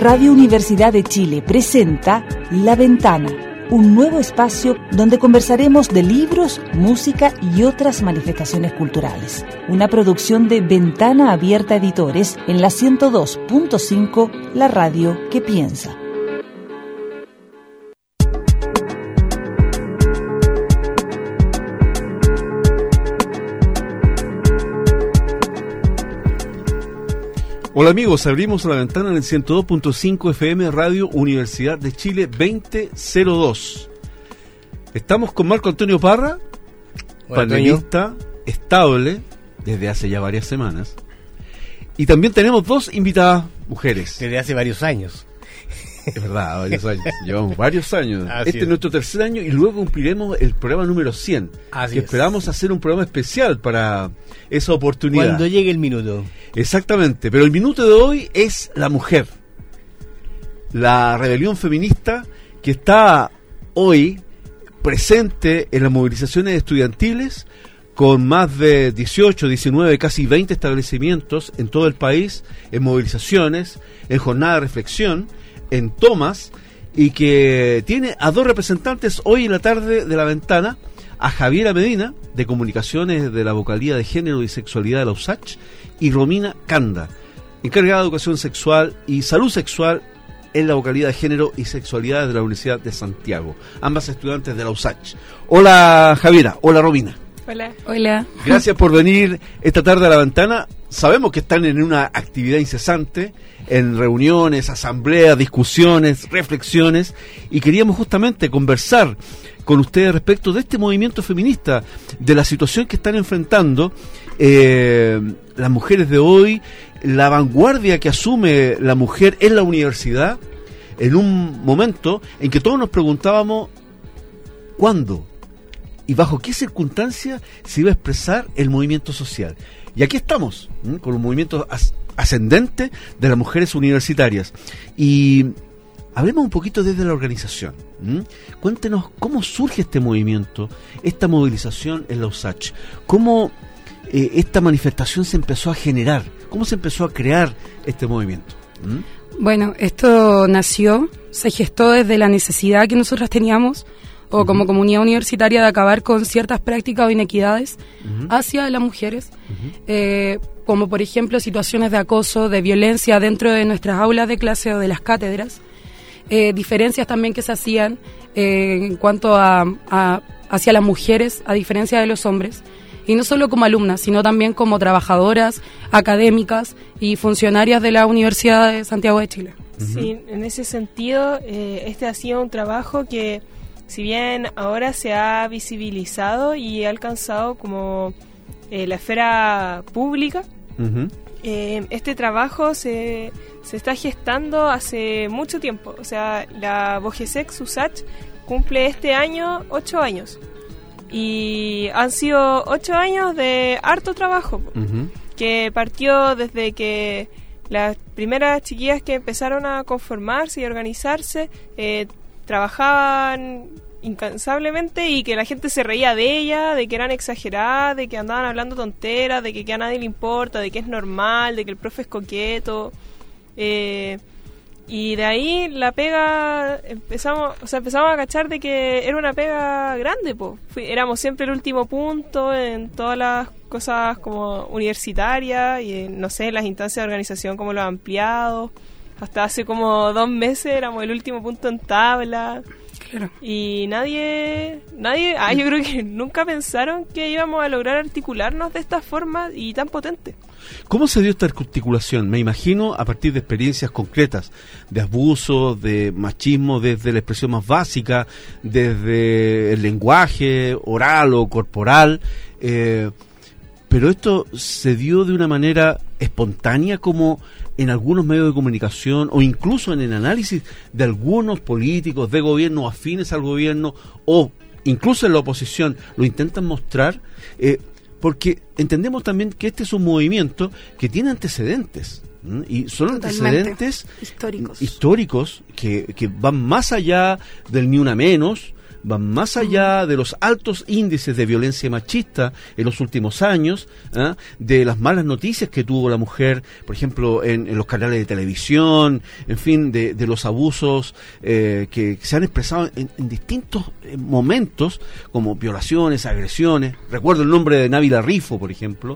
Radio Universidad de Chile presenta La Ventana, un nuevo espacio donde conversaremos de libros, música y otras manifestaciones culturales. Una producción de Ventana Abierta Editores en la 102.5, la radio que piensa. Hola amigos, abrimos La Ventana en el 102.5 FM Radio Universidad de Chile 2002. Estamos con Marco Antonio Parra, panelista estable desde hace ya varias semanas. Y también tenemos dos invitadas mujeres. Desde hace varios años. Es verdad, varios años. Llevamos varios años. Así este es nuestro tercer año y luego cumpliremos el programa número 100. Así que es. Esperamos hacer un programa especial para esa oportunidad. Cuando llegue el minuto. Exactamente, pero el minuto de hoy es la mujer. La rebelión feminista que está hoy presente en las movilizaciones estudiantiles con más de 18, 19, casi 20 establecimientos en todo el país, en movilizaciones, en jornada de reflexión, en tomas, y que tiene a dos representantes hoy en la tarde de La Ventana, a Javiera Medina, de Comunicaciones de la Vocalía de Género y Sexualidad de la USACH, y Romina Canda, encargada de Educación Sexual y Salud Sexual en la Vocalía de Género y Sexualidad de la Universidad de Santiago, ambas estudiantes de la USACH. Hola Javiera, hola Romina. Hola. Hola. Gracias por venir esta tarde a La Ventana. Sabemos que están en una actividad incesante, en reuniones, asambleas, discusiones, reflexiones, y queríamos justamente conversar con ustedes respecto de este movimiento feminista, de la situación que están enfrentando las mujeres de hoy, la vanguardia que asume la mujer en la universidad, en un momento en que todos nos preguntábamos ¿cuándo y bajo qué circunstancias se iba a expresar el movimiento social? Y aquí estamos, con un movimiento ascendente de las mujeres universitarias. Y hablemos un poquito desde la organización. Cuéntenos cómo surge este movimiento, esta movilización en la USACH, cómo esta manifestación se empezó a generar, cómo se empezó a crear este movimiento. Bueno, esto se gestó desde la necesidad que nosotras teníamos, o como comunidad universitaria, de acabar con ciertas prácticas o inequidades hacia las mujeres, como por ejemplo situaciones de acoso, de violencia dentro de nuestras aulas de clase o de las cátedras, diferencias también que se hacían en cuanto hacia las mujeres, a diferencia de los hombres, y no solo como alumnas, sino también como trabajadoras, académicas y funcionarias de la Universidad de Santiago de Chile. Sí, en ese sentido, este ha sido un trabajo que, si bien ahora se ha visibilizado y ha alcanzado como la esfera pública, este trabajo se está gestando hace mucho tiempo. O sea, la VOGESEC USACH cumple este año 8 años. Y han sido 8 años de harto trabajo, que partió desde que las primeras chiquillas que empezaron a conformarse y a organizarse trabajaban incansablemente y que la gente se reía de ellas, de que eran exageradas, de que andaban hablando tonteras, de que a nadie le importa, de que es normal, de que el profe es coqueto. Y de ahí la pega empezamos a cachar de que era una pega grande, éramos siempre el último punto en todas las cosas como universitarias y en, no sé, las instancias de organización como lo han ampliado. Hasta hace como 2 meses éramos el último punto en tabla. Claro. Y nadie, yo creo que nunca pensaron que íbamos a lograr articularnos de esta forma y tan potente. ¿Cómo se dio esta articulación? Me imagino a partir de experiencias concretas, de abuso, de machismo, desde la expresión más básica, desde el lenguaje oral o corporal, pero esto se dio de una manera espontánea, como en algunos medios de comunicación o incluso en el análisis de algunos políticos de gobierno afines al gobierno o incluso en la oposición lo intentan mostrar, porque entendemos también que este es un movimiento que tiene antecedentes, y son antecedentes históricos que van más allá del ni una menos, van más allá de los altos índices de violencia machista en los últimos años, de las malas noticias que tuvo la mujer, por ejemplo, en los canales de televisión, en fin, de los abusos que se han expresado en distintos momentos, como violaciones, agresiones. Recuerdo el nombre de Návila Rifo, por ejemplo.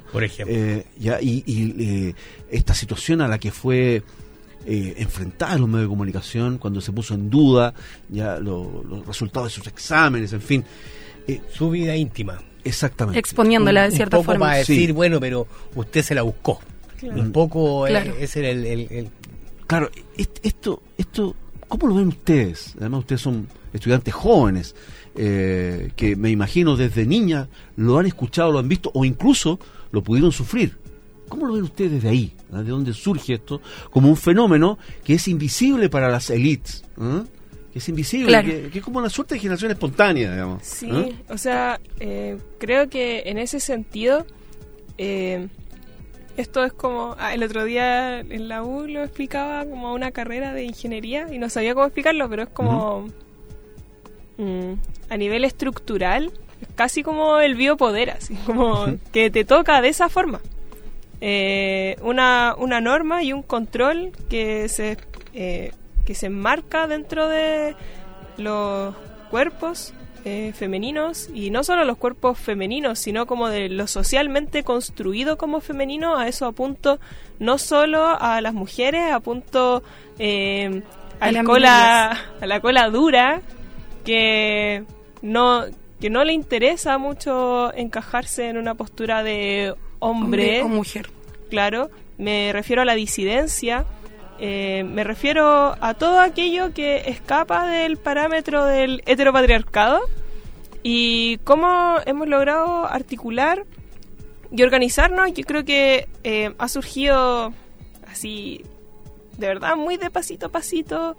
Esta situación a la que fue enfrentada en los medios de comunicación cuando se puso en duda ya los resultados de sus exámenes, en fin, su vida íntima, exactamente, exponiéndola de cierta forma, para decir, sí. Bueno, pero usted se la buscó, claro. Un poco claro. Ese era el claro. Esto ¿cómo lo ven ustedes? Además ustedes son estudiantes jóvenes que me imagino desde niña lo han escuchado, lo han visto o incluso lo pudieron sufrir. ¿Cómo lo ven ustedes desde ahí? ¿De dónde surge esto? Como un fenómeno que es invisible para las élites, que es invisible, claro. que es como una suerte de generación espontánea, digamos. Sí, o sea, creo que en ese sentido, esto es como, el otro día en la U lo explicaba como una carrera de ingeniería y no sabía cómo explicarlo, pero es como a nivel estructural, es casi como el biopoder, así como que te toca de esa forma. Una norma y un control que se enmarca dentro de los cuerpos femeninos, y no solo los cuerpos femeninos, sino como de lo socialmente construido como femenino. A eso apunto no solo a las mujeres, apunto a la cola dura, que no le interesa mucho encajarse en una postura de hombre o mujer. Claro, me refiero a la disidencia, me refiero a todo aquello que escapa del parámetro del heteropatriarcado, y cómo hemos logrado articular y organizarnos. Yo creo que ha surgido así, de verdad, muy de pasito a pasito.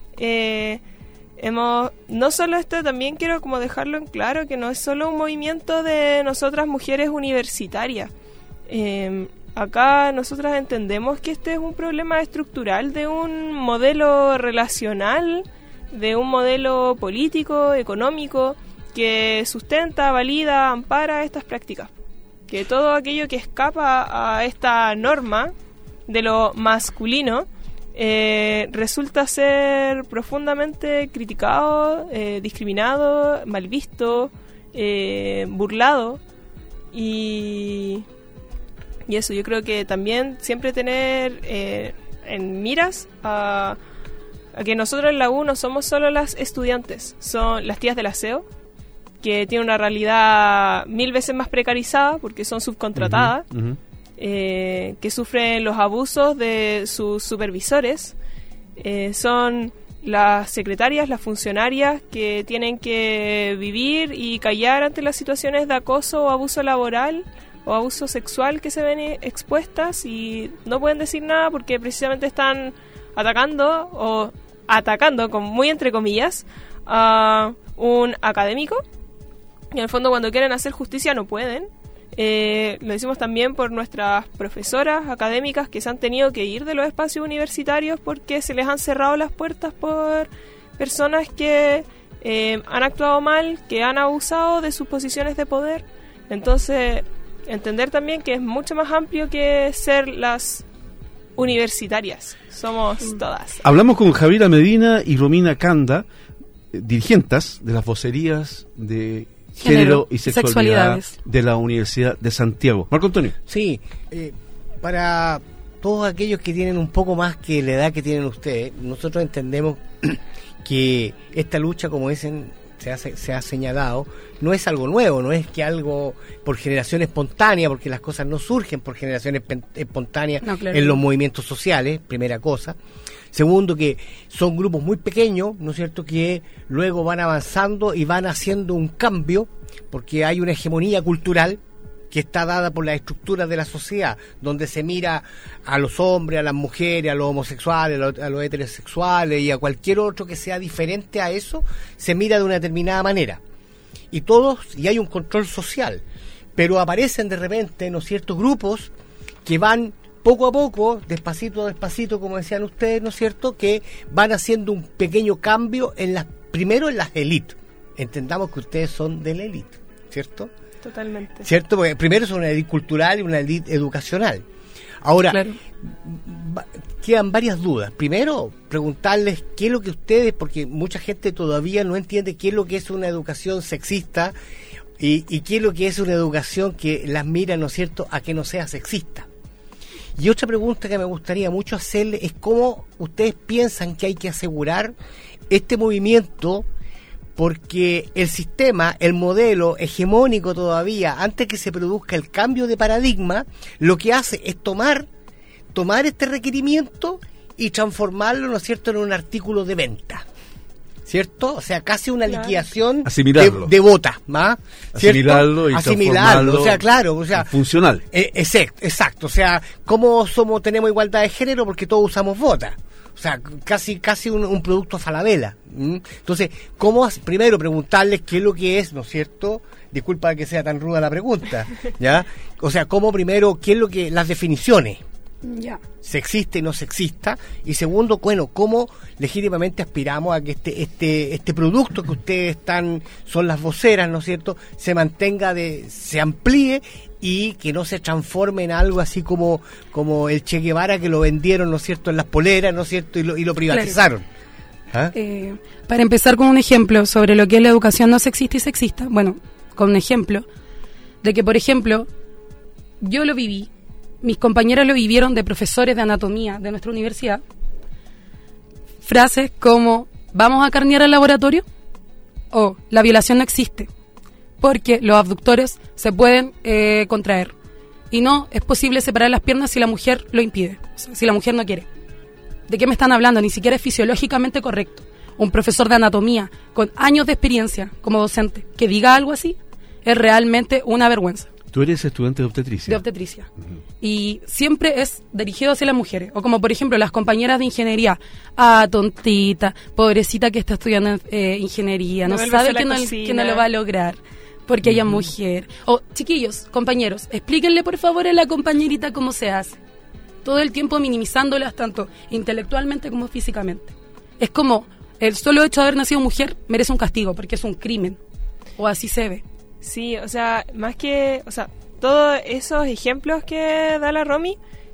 No solo esto, también quiero como dejarlo en claro que no es solo un movimiento de nosotras mujeres universitarias. Acá nosotras entendemos que este es un problema estructural de un modelo relacional, de un modelo político, económico, que sustenta, valida, ampara estas prácticas. Que todo aquello que escapa a esta norma de lo masculino resulta ser profundamente criticado, discriminado, mal visto, burlado, y eso, yo creo que también siempre tener en miras a que nosotros en la U no somos solo las estudiantes, son las tías del aseo, que tienen una realidad 1000 veces más precarizada porque son subcontratadas, que sufren los abusos de sus supervisores, son las secretarias, las funcionarias que tienen que vivir y callar ante las situaciones de acoso o abuso laboral o abuso sexual que se ven expuestas, y no pueden decir nada porque precisamente están atacando con muy entre comillas a un académico, y en el fondo cuando quieren hacer justicia no pueden. Lo decimos también por nuestras profesoras académicas que se han tenido que ir de los espacios universitarios porque se les han cerrado las puertas por personas que han actuado mal, que han abusado de sus posiciones de poder. Entonces, entender también que es mucho más amplio que ser las universitarias. Somos todas. Hablamos con Javiera Medina y Romina Canda, dirigentes de las vocerías de Género y Sexualidad de la Universidad de Santiago. Marco Antonio. Sí, para todos aquellos que tienen un poco más que la edad que tienen ustedes, nosotros entendemos que esta lucha, como dicen, se ha señalado, no es algo nuevo, no es que algo por generación espontánea, porque las cosas no surgen por generación espontánea, no, claro, en los movimientos sociales, primera cosa. Segundo, que son grupos muy pequeños, ¿no es cierto?, que luego van avanzando y van haciendo un cambio, porque hay una hegemonía cultural que está dada por las estructuras de la sociedad, donde se mira a los hombres, a las mujeres, a los homosexuales, a los heterosexuales y a cualquier otro que sea diferente a eso, se mira de una determinada manera. Y hay un control social, pero aparecen de repente, ¿no es cierto?, grupos que van poco a poco, despacito, como decían ustedes, ¿no es cierto?, que van haciendo un pequeño cambio primero en las élites, entendamos que ustedes son de la élite, ¿cierto? Totalmente. ¿Cierto? Porque primero es una élite cultural y una élite educacional. Ahora, Claro. quedan varias dudas. Primero, preguntarles qué es lo que ustedes, porque mucha gente todavía no entiende qué es lo que es una educación sexista y qué es lo que es una educación que las mira, ¿no es cierto?, a que no sea sexista. Y otra pregunta que me gustaría mucho hacerle es cómo ustedes piensan que hay que asegurar este movimiento, porque el sistema, el modelo hegemónico todavía, antes que se produzca el cambio de paradigma, lo que hace es tomar este requerimiento y transformarlo, ¿no es cierto?, en un artículo de venta, ¿cierto? O sea, casi una Claro. liquidación Asimilarlo. de bota, ¿más? Asimilarlo y transformarlo o sea, claro, o sea, funcional. exacto, o sea, ¿cómo tenemos igualdad de género? Porque todos usamos botas. O sea, casi un producto a Falabella. Entonces, primero preguntarles qué es lo que es, ¿no es cierto? Disculpa que sea tan ruda la pregunta, ¿ya? O sea, qué es lo que, las definiciones, Ya. sexista y no sexista, y segundo, bueno, cómo legítimamente aspiramos a que este producto que ustedes son las voceras, ¿no es cierto?, se mantenga, se amplíe y que no se transforme en algo así como el Che Guevara, que lo vendieron, ¿no es cierto?, en las poleras, ¿no es cierto?, y lo privatizaron. ¿Ah? Para empezar con un ejemplo sobre lo que es la educación no sexista y sexista, bueno, con un ejemplo de que, por ejemplo, yo lo viví, mis compañeras lo vivieron de profesores de anatomía de nuestra universidad, frases como ¿vamos a carnear al laboratorio? O la violación no existe, porque los abductores se pueden contraer y no es posible separar las piernas si la mujer lo impide, o sea, si la mujer no quiere. ¿De qué me están hablando? Ni siquiera es fisiológicamente correcto. Un profesor de anatomía con años de experiencia como docente que diga algo así es realmente una vergüenza. Tú eres estudiante de obstetricia. De obstetricia. Y siempre es dirigido hacia las mujeres. O como, por ejemplo, las compañeras de ingeniería. Ah, tontita, pobrecita que está estudiando ingeniería. No sabe que no lo va a lograr porque ella es mujer. O, chiquillos, compañeros, explíquenle por favor a la compañerita cómo se hace. Todo el tiempo minimizándolas tanto intelectualmente como físicamente. Es como el solo hecho de haber nacido mujer merece un castigo porque es un crimen. O así se ve. Sí, o sea, más que, o sea, todos esos ejemplos que da la Romy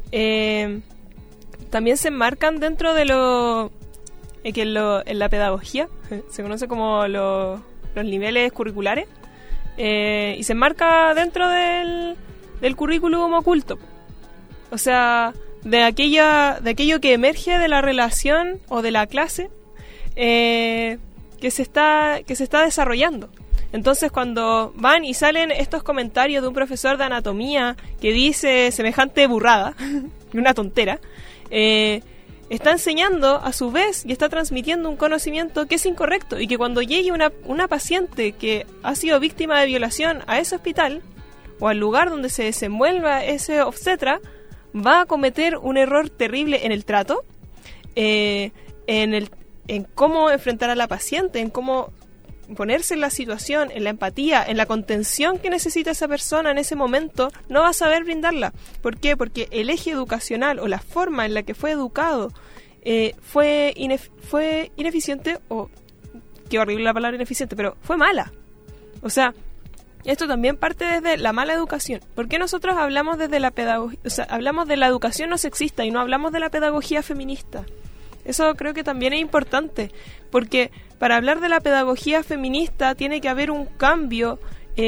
también se enmarcan dentro de en la pedagogía, se conoce como los niveles curriculares, y se enmarca dentro del currículum oculto. O sea, de aquello que emerge de la relación o de la clase que se está desarrollando. Entonces, cuando van y salen estos comentarios de un profesor de anatomía que dice semejante burrada, una tontera, está enseñando a su vez y está transmitiendo un conocimiento que es incorrecto, y que cuando llegue una paciente que ha sido víctima de violación a ese hospital o al lugar donde se desenvuelva ese obstetra, va a cometer un error terrible en el trato, en cómo enfrentar a la paciente, en cómo ponerse en la situación, en la empatía, en la contención que necesita esa persona en ese momento, no va a saber brindarla. ¿Por qué? Porque el eje educacional o la forma en la que fue educado fue ineficiente, o qué horrible la palabra ineficiente, pero fue mala. O sea, esto también parte desde la mala educación. ¿Por qué nosotros hablamos desde la pedagogía? O sea, hablamos de la educación no sexista y no hablamos de la pedagogía feminista. Eso creo que también es importante, porque para hablar de la pedagogía feminista tiene que haber un cambio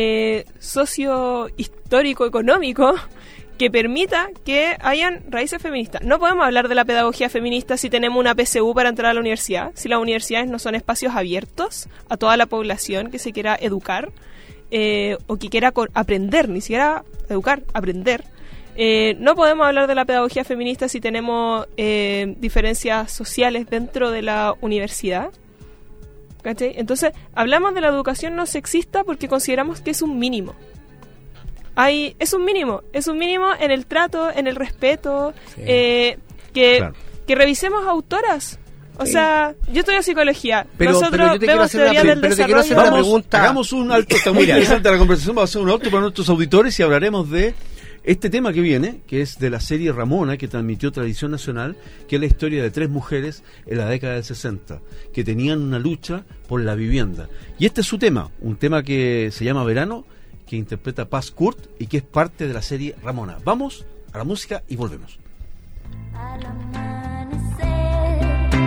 socio-histórico-económico que permita que hayan raíces feministas. No podemos hablar de la pedagogía feminista si tenemos una PSU para entrar a la universidad, si las universidades no son espacios abiertos a toda la población que se quiera educar, o que quiera aprender, ni siquiera educar, aprender. No podemos hablar de la pedagogía feminista si tenemos diferencias sociales dentro de la universidad. ¿Cachai? Entonces, hablamos de la educación no sexista porque consideramos que es un mínimo. Es un mínimo en el trato, en el respeto, Sí. Que revisemos autoras. O sea, yo estoy en psicología. Pero Nosotros yo te quiero vemos hacer una teoría del pero te quiero hacer desarrollo. una pregunta. Hagamos un alto, está muy interesante la conversación, vamos a hacer un alto para nuestros auditores y hablaremos de Este tema que viene, que es de la serie Ramona, que transmitió Tradición Nacional, que es la historia de 3 mujeres en la década del 60, que tenían una lucha por la vivienda. Y este es su tema, un tema que se llama Verano, que interpreta Paz Kurt y que es parte de la serie Ramona. Vamos a la música y volvemos. Al amanecer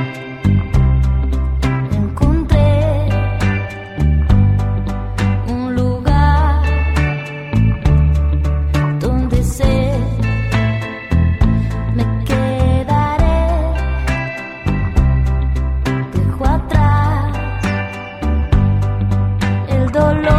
encontré un lugar donde sé me quedaré, dejo atrás el dolor.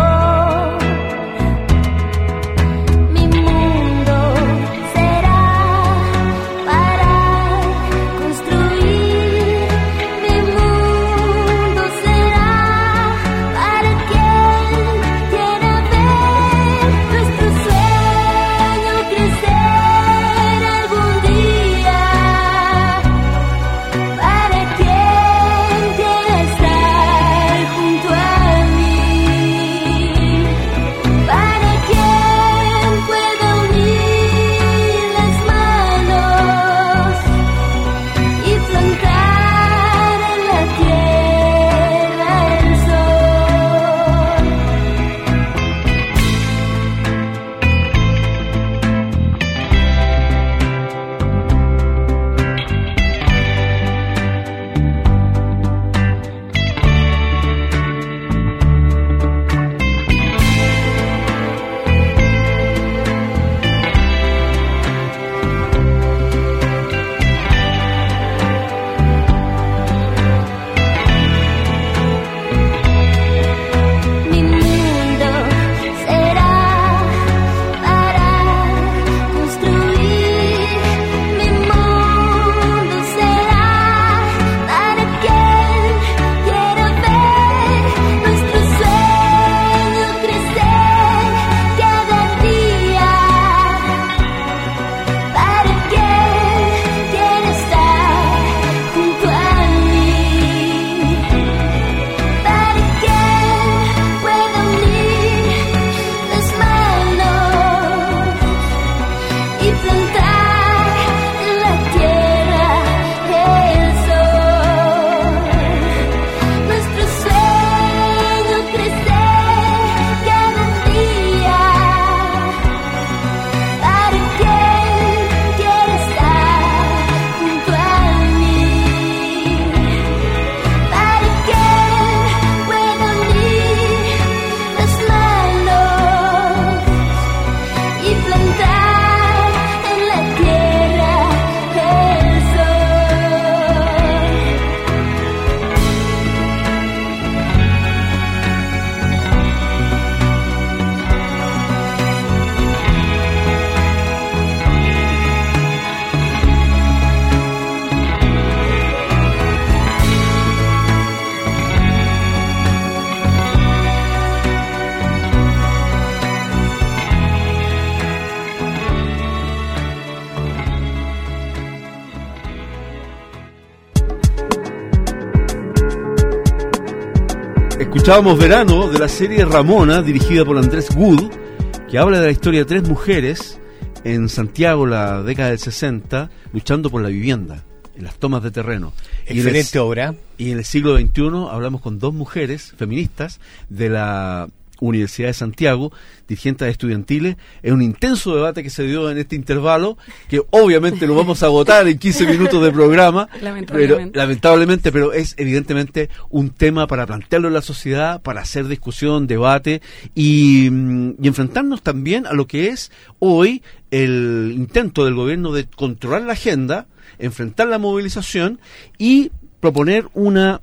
Escuchábamos Verano de la serie Ramona, dirigida por Andrés Wood, que habla de la historia de 3 mujeres en Santiago, la década del 60, luchando por la vivienda, en las tomas de terreno. Excelente obra. Y en el siglo XXI hablamos con 2 mujeres feministas de la Universidad de Santiago, dirigentes estudiantiles, en un intenso debate que se dio en este intervalo, que obviamente lo vamos a agotar en 15 minutos de programa, lamentablemente, pero es evidentemente un tema para plantearlo en la sociedad, para hacer discusión, debate y enfrentarnos también a lo que es hoy el intento del gobierno de controlar la agenda, enfrentar la movilización y proponer una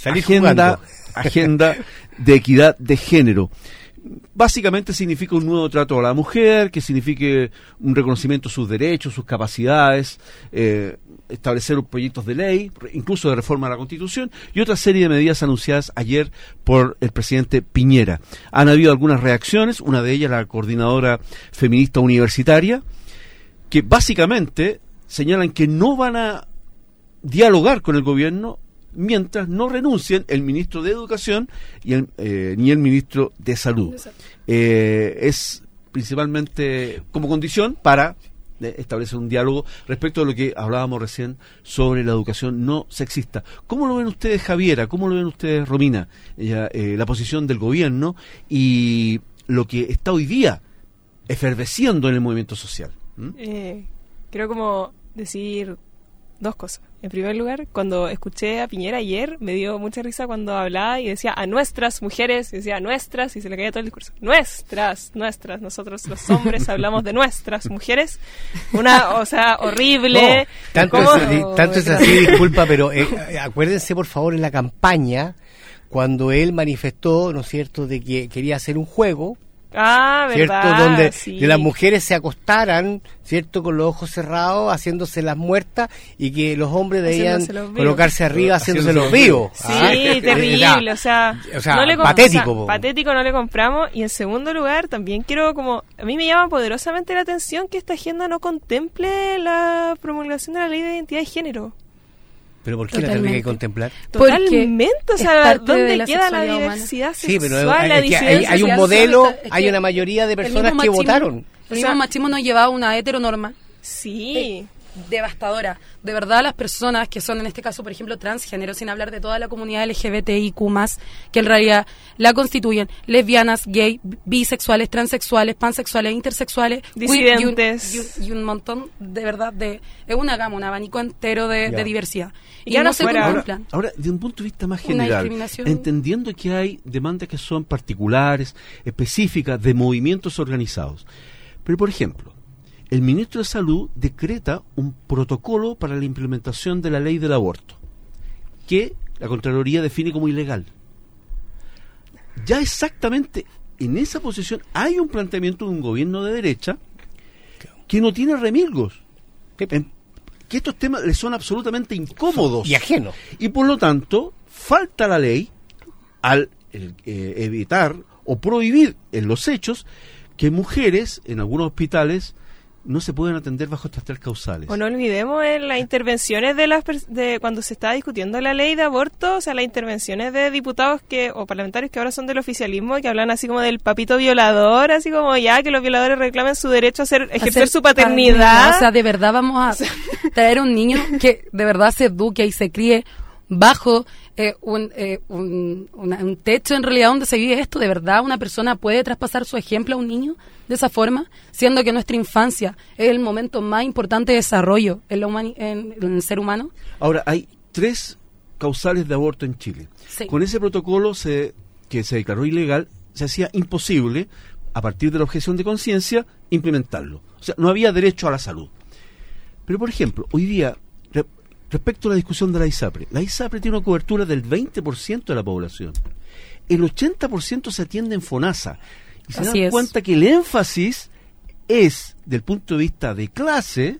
agenda de equidad de género. Básicamente significa un nuevo trato a la mujer, que signifique un reconocimiento de sus derechos, sus capacidades, establecer proyectos de ley, incluso de reforma a la Constitución, y otra serie de medidas anunciadas ayer por el presidente Piñera. Han habido algunas reacciones, una de ellas la coordinadora feminista universitaria, que básicamente señalan que no van a dialogar con el gobierno mientras no renuncien el ministro de Educación y ni el ministro de Salud. Es principalmente como condición para establecer un diálogo respecto de lo que hablábamos recién sobre la educación no sexista. ¿Cómo lo ven ustedes, Javiera? ¿Cómo lo ven ustedes, Romina? La posición del gobierno y lo que está hoy día efervesciendo en el movimiento social. Quiero como decir dos cosas. En primer lugar, cuando escuché a Piñera ayer, me dio mucha risa cuando hablaba y decía a nuestras mujeres, y decía nuestras, y se le caía todo el discurso. Nuestras, nosotros los hombres hablamos de nuestras mujeres. Horrible. No, tanto es así, disculpa, pero acuérdense por favor en la campaña, cuando él manifestó, ¿no es cierto?, de que quería hacer un juego, ¿cierto? ¿Verdad? Donde sí. las mujeres se acostaran, ¿cierto?, con los ojos cerrados, haciéndose las muertas, y que los hombres debían colocarse arriba haciéndose los vivos. Sí, terrible, o sea no le patético. Patético, no le compramos. Y en segundo lugar, también quiero a mí me llama poderosamente la atención que esta agenda no contemple la promulgación de la ley de identidad de género. ¿Pero por qué la tendría que contemplar? Totalmente, o sea, ¿dónde queda la sexualidad diversidad sexual? Sí, pero hay un modelo, hay una mayoría de personas que votaron. El mismo machismo nos llevaba a una heteronorma. Sí. Devastadora. De verdad, las personas que son, en este caso, por ejemplo, transgénero, sin hablar de toda la comunidad LGBTIQ+, que en realidad la constituyen lesbianas, gay, bisexuales, transexuales, pansexuales, intersexuales, disidentes y un montón, de verdad, es una gama, un abanico entero de diversidad. Y ya no se contemplan. Ahora, de un punto de vista más general, entendiendo que hay demandas que son particulares, específicas, de movimientos organizados. Pero, por ejemplo, el ministro de Salud decreta un protocolo para la implementación de la ley del aborto, que la Contraloría define como ilegal. Ya exactamente en esa posición hay un planteamiento de un gobierno de derecha que no tiene remilgos, que estos temas les son absolutamente incómodos y ajenos. Y por lo tanto, falta la ley al evitar o prohibir en los hechos que mujeres en algunos hospitales no se pueden atender bajo estas tres causales. O no olvidemos en las intervenciones de cuando se estaba discutiendo la ley de aborto, o sea, las intervenciones de diputados o parlamentarios que ahora son del oficialismo, que hablan así como del papito violador, así como ya que los violadores reclamen su derecho a ejercer su paternidad. O sea, de verdad vamos a traer un niño que de verdad se eduque y se críe bajo un techo en realidad donde se vive esto. De verdad una persona puede traspasar su ejemplo a un niño de esa forma, siendo que nuestra infancia es el momento más importante de desarrollo en el ser humano. Ahora, hay 3 causales de aborto en Chile. Sí. Con ese protocolo que se declaró ilegal, se hacía imposible, a partir de la objeción de conciencia, implementarlo. O sea, no había derecho a la salud. Pero, por ejemplo, hoy día, respecto a la discusión de la ISAPRE tiene una cobertura del 20% de la población. El 80% se atiende en FONASA. Y se dan cuenta que el énfasis es, del punto de vista de clase,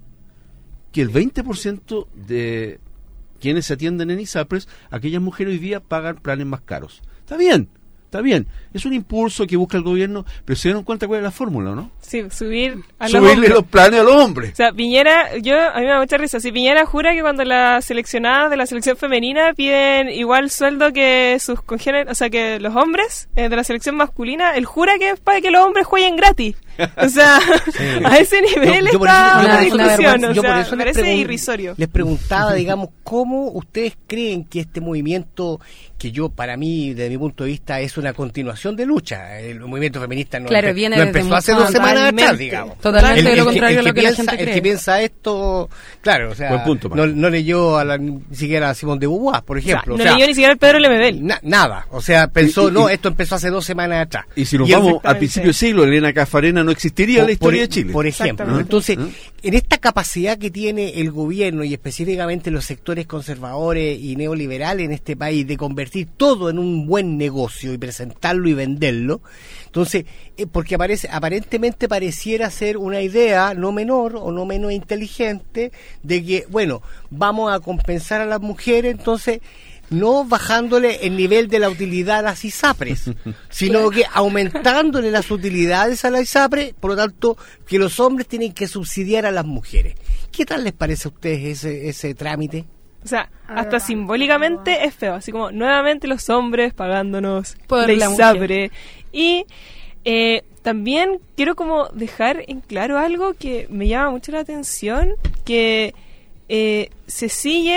que el 20% de quienes se atienden en ISAPRES, aquellas mujeres hoy día pagan planes más caros. Está bien. Es un impulso que busca el gobierno, pero se dieron cuenta cuál es la fórmula, ¿no? Sí, subirle los planes a los hombres. O sea, Piñera, a mí me da mucha risa. Si Piñera jura que cuando las seleccionadas de la selección femenina piden igual sueldo que sus congéneres, o sea, que los hombres de la selección masculina, él jura que es para que los hombres jueguen gratis. O sea, a ese nivel está la discusión. O sea, me parece irrisorio. Les preguntaba, digamos, ¿cómo ustedes creen que este movimiento, que para mí, desde mi punto de vista, es una continuación de lucha? El movimiento feminista no empezó hace 2 semanas atrás, digamos. Totalmente de lo contrario a lo que la gente cree. El que piensa esto, claro, o sea, buen punto, no leyó ni siquiera a Simón de Beauvoir, por ejemplo. O sea, no leyó ni siquiera al Pedro Lemebel. Nada, o sea, pensó, esto empezó hace 2 semanas atrás. Y si nos vamos al principio del siglo, Elena Caffarena no existiría en la historia de Chile. Por ejemplo, ¿no? Entonces, en esta capacidad que tiene el gobierno y específicamente los sectores conservadores y neoliberales en este país de convertir todo en un buen negocio y presentarlo y venderlo, entonces, porque aparentemente pareciera ser una idea no menor o no menos inteligente de que, bueno, vamos a compensar a las mujeres, entonces no bajándole el nivel de la utilidad a las ISAPRES, sino que aumentándole las utilidades a las ISAPRES, por lo tanto, que los hombres tienen que subsidiar a las mujeres. ¿Qué tal les parece a ustedes ese trámite? O sea, hasta simbólicamente es feo, así como nuevamente los hombres pagándonos por la ISAPRE. Y también quiero como dejar en claro algo que me llama mucho la atención, que se sigue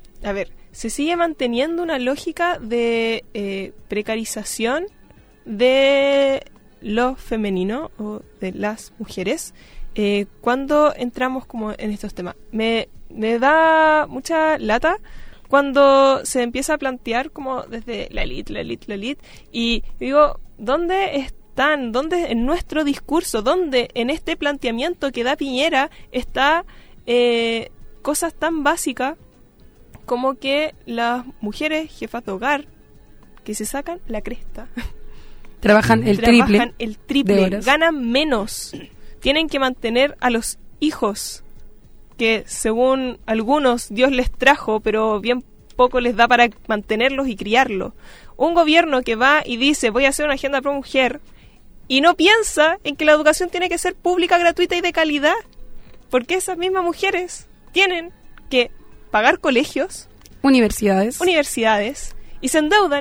manteniendo una lógica de precarización de lo femenino o de las mujeres cuando entramos como en estos temas. Me da mucha lata cuando se empieza a plantear como desde la elite, y digo, ¿dónde están? ¿Dónde en nuestro discurso? ¿Dónde en este planteamiento que da Piñera está cosas tan básicas como que las mujeres jefas de hogar que se sacan la cresta Trabajan el triple de horas. Ganan menos, tienen que mantener a los hijos que según algunos Dios les trajo, pero bien poco les da para mantenerlos y criarlos. Un gobierno que va y dice, voy a hacer una agenda pro mujer, y no piensa en que la educación tiene que ser pública, gratuita y de calidad, porque esas mismas mujeres tienen que pagar colegios, universidades, y se endeudan.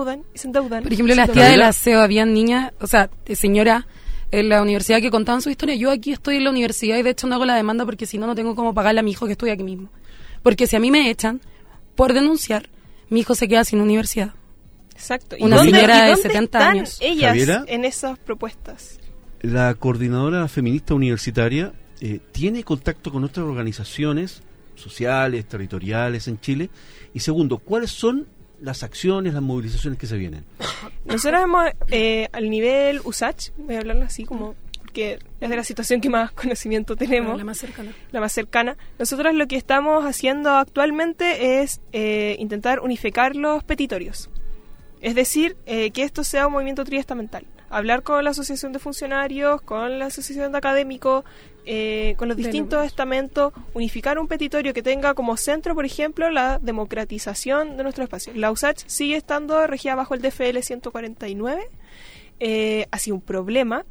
Por ejemplo, las tías de la SEO, habían niñas, o sea, señora en la universidad que contaban su historia. Yo aquí estoy en la universidad y de hecho no hago la demanda porque si no, no tengo cómo pagarle a mi hijo que estudia aquí mismo. Porque si a mí me echan por denunciar, mi hijo se queda sin universidad. Exacto. Una señora de 70 años. Ellas Javiera, en esas propuestas. La coordinadora feminista universitaria tiene contacto con otras organizaciones sociales, territoriales en Chile. Y segundo, ¿cuáles son las acciones, las movilizaciones que se vienen? Nosotros hemos, al nivel USACH, voy a hablarlo así como, porque es de la situación que más conocimiento tenemos. La más cercana. Nosotros lo que estamos haciendo actualmente es intentar unificar los petitorios. Es decir, que esto sea un movimiento triestamental. Hablar con la asociación de funcionarios, con la asociación de académicos, con los distintos estamentos, unificar un petitorio que tenga como centro, por ejemplo, la democratización de nuestro espacio. La USACH sigue estando regida bajo el DFL 149, ha sido un problema.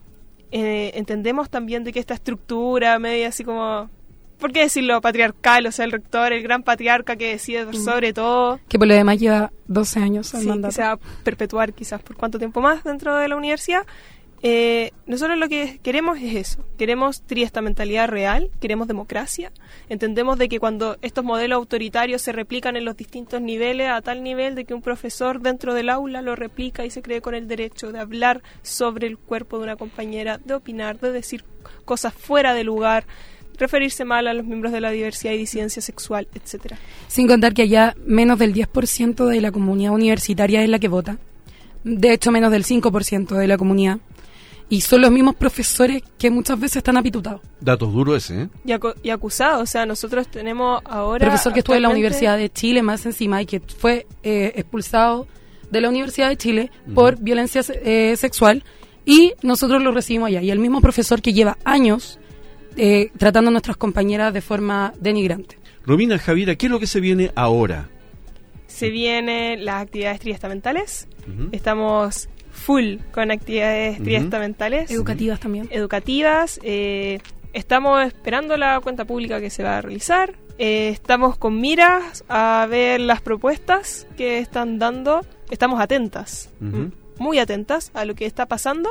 Entendemos también de que esta estructura media así como, ¿por qué decirlo? Patriarcal, o sea, el rector, el gran patriarca que decide sobre todo. Que por lo demás lleva 12 años al mandato. Que se va a perpetuar quizás por cuánto tiempo más dentro de la universidad. Nosotros lo que queremos es eso. Queremos triestamentalidad real, queremos democracia. Entendemos de que cuando estos modelos autoritarios se replican en los distintos niveles, a tal nivel de que un profesor dentro del aula lo replica y se cree con el derecho de hablar sobre el cuerpo de una compañera, de opinar, de decir cosas fuera de lugar, referirse mal a los miembros de la diversidad y disidencia sexual, etcétera. Sin contar que allá menos del 10% de la comunidad universitaria es la que vota. De hecho, menos del 5% de la comunidad. Y son los mismos profesores que muchas veces están apitutados. Datos duros ese, ¿eh? Y acusados. O sea, nosotros tenemos ahora... Profesor que estuvo en la Universidad de Chile, más encima, y que fue expulsado de la Universidad de Chile por violencia sexual, y nosotros lo recibimos allá. Y el mismo profesor que lleva años tratando a nuestras compañeras de forma denigrante. Romina, Javiera, ¿qué es lo que se viene ahora? Se vienen las actividades triestamentales. Estamos full con actividades triestamentales. Educativas también. Educativas. Estamos esperando la cuenta pública que se va a realizar. Estamos con miras a ver las propuestas que están dando. Estamos atentas, muy atentas a lo que está pasando.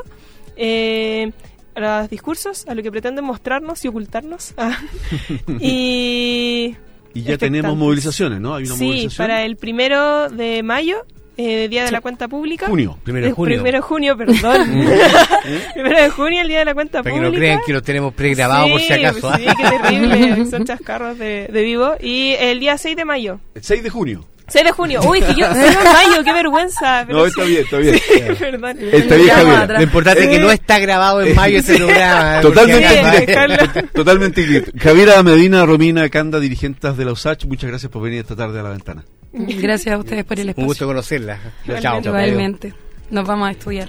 A los discursos, a lo que pretenden mostrarnos y ocultarnos. Y ya tenemos movilizaciones, ¿no? Hay una movilización. Sí, para el 1 de mayo, Día de la Cuenta Pública. Junio. 1 de junio. 1 de junio, perdón. 1 de junio, el Día de la Cuenta Para Pública. que no crean que lo tenemos pregrabado por si acaso. Sí, qué terrible. Son chascarros de vivo. Y el día 6 de mayo. El 6 de junio. 6 de junio. Uy, que yo 6 de mayo, qué vergüenza. Pero no, está bien, está bien. Sí, perdón. Está bien, Javier. Lo importante es que no está grabado en mayo ese programa. Totalmente Sí, indirecto. Totalmente indirecto. Javiera Medina, Romina Canda, dirigentes de la USACH, muchas gracias por venir esta tarde a La Ventana. Gracias a ustedes por el espacio. Un gusto conocerla. Chao. Igualmente. Nos vamos a estudiar.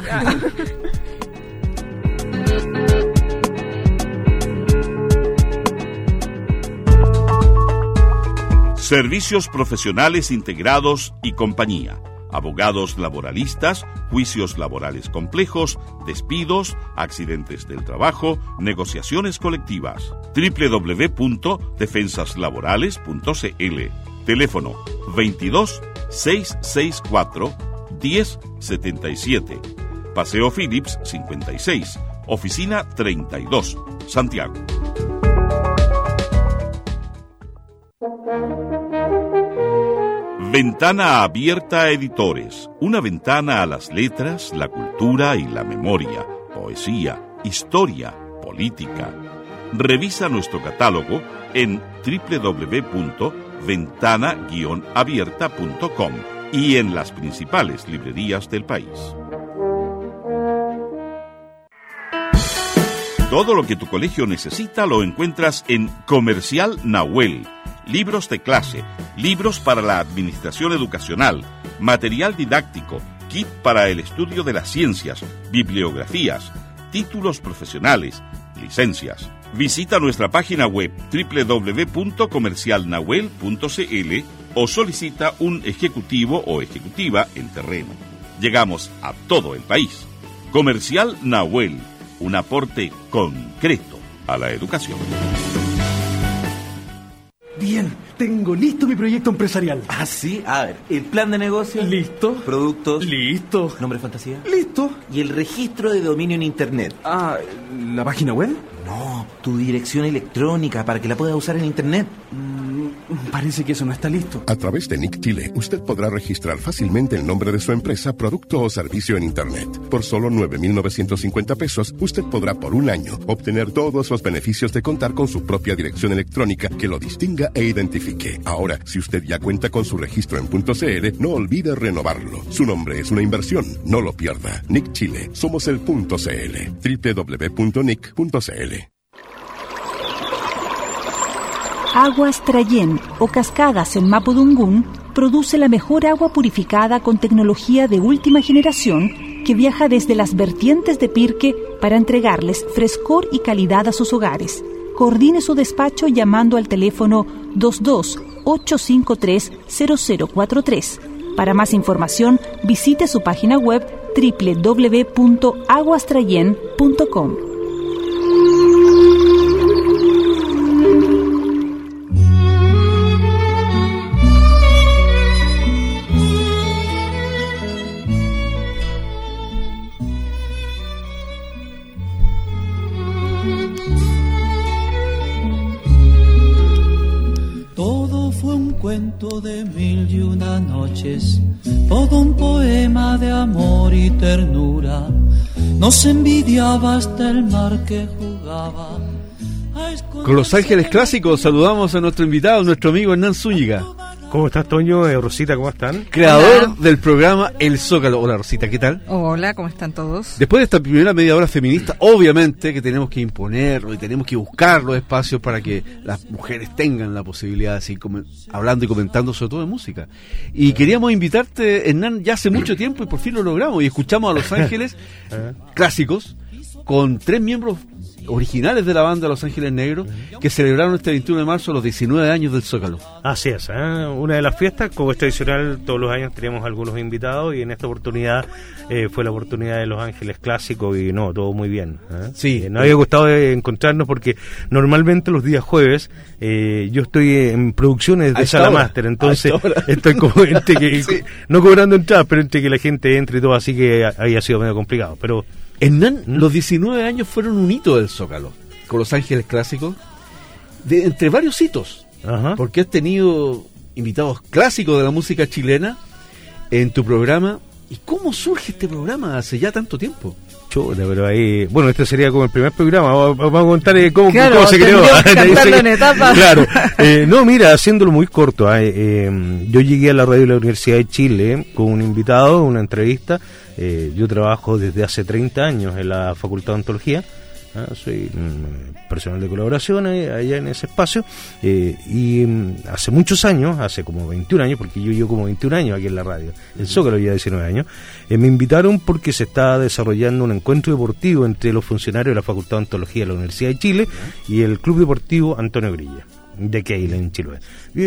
Servicios profesionales integrados y compañía. Abogados laboralistas, juicios laborales complejos, despidos, accidentes del trabajo, negociaciones colectivas. www.defensaslaborales.cl. Teléfono 22 664 1077. Paseo Philips 56, Oficina 32, Santiago. Ventana Abierta Editores, una ventana a las letras, la cultura y la memoria, poesía, historia, política. Revisa nuestro catálogo en www.ventana-abierta.com y en las principales librerías del país. Todo lo que tu colegio necesita lo encuentras en Comercial Nahuel. Libros de clase, libros para la administración educacional, material didáctico, kit para el estudio de las ciencias, bibliografías, títulos profesionales, licencias. Visita nuestra página web www.comercialnahuel.cl o solicita un ejecutivo o ejecutiva en terreno. Llegamos a todo el país. Comercial Nahuel, un aporte concreto a la educación. Bien, tengo listo mi proyecto empresarial. Ah, sí. A ver, el plan de negocio. Listo. Productos. Listo. Nombre fantasía. Listo. Y el registro de dominio en internet. Ah, ¿la página web? No, tu dirección electrónica para que la puedas usar en internet. Parece que eso no está listo. A través de Nick Chile, usted podrá registrar fácilmente el nombre de su empresa, producto o servicio en internet. Por solo 9.950 pesos, usted podrá por un año obtener todos los beneficios de contar con su propia dirección electrónica que lo distinga e identifique. Ahora, si usted ya cuenta con su registro en .cl, no olvide renovarlo. Su nombre es una inversión, no lo pierda. Nick Chile, somos el .cl. www.nick.cl. Aguas Trayén o Cascadas en Mapudungún produce la mejor agua purificada con tecnología de última generación que viaja desde las vertientes de Pirque para entregarles frescor y calidad a sus hogares. Coordine su despacho llamando al teléfono 22-853-0043. Para más información, visite su página web www.aguastrayen.com. Cuento de 1001 noches, todo un poema de amor y ternura. Nos envidiaba hasta el mar que jugaba. Con Los Ángeles Clásicos saludamos a nuestro invitado, nuestro amigo Hernán Zúñiga. ¿Cómo estás, Toño? Rosita, ¿cómo están? Creador del programa El Zócalo. Hola, Rosita, ¿qué tal? Hola, ¿cómo están todos? Después de esta primera media hora feminista, obviamente que tenemos que imponerlo y tenemos que buscar los espacios para que las mujeres tengan la posibilidad de seguir hablando y comentando sobre todo de música. Y queríamos invitarte, Hernán, ya hace mucho tiempo y por fin lo logramos. Y escuchamos a Los Ángeles Clásicos con 3 miembros originales de la banda Los Ángeles Negros que celebraron este 21 de marzo los 19 años del Zócalo. Así es, una de las fiestas, como es tradicional, todos los años tenemos algunos invitados y en esta oportunidad fue la oportunidad de Los Ángeles Clásicos y no, todo muy bien. Sí. Nos había gustado encontrarnos porque normalmente los días jueves yo estoy en producciones de Sala Máster, entonces estoy como entre que, sí, no cobrando entradas, pero entre que la gente entre y todo, así que ahí ha sido medio complicado, pero Hernán, los 19 años fueron un hito del Zócalo, con Los Ángeles Clásicos, entre varios hitos, porque has tenido invitados clásicos de la música chilena en tu programa. ¿Y cómo surge este programa hace ya tanto tiempo? Pero ahí, bueno, este sería como el primer programa. Vamos a contar cómo se creó. En etapas. Claro. No, mira, haciéndolo muy corto. Yo llegué a la radio de la Universidad de Chile con un invitado, una entrevista. Yo trabajo desde hace 30 años en la Facultad de Ontología. Soy personal de colaboración allá en ese espacio. Y hace muchos años, hace como 21 años, porque yo llevo como 21 años aquí en la radio, el Zócalo ya 19 años, me invitaron porque se está desarrollando un encuentro deportivo entre los funcionarios de la Facultad de Ontología de la Universidad de Chile y el Club Deportivo Antonio Grilla de Keila en Chiloé.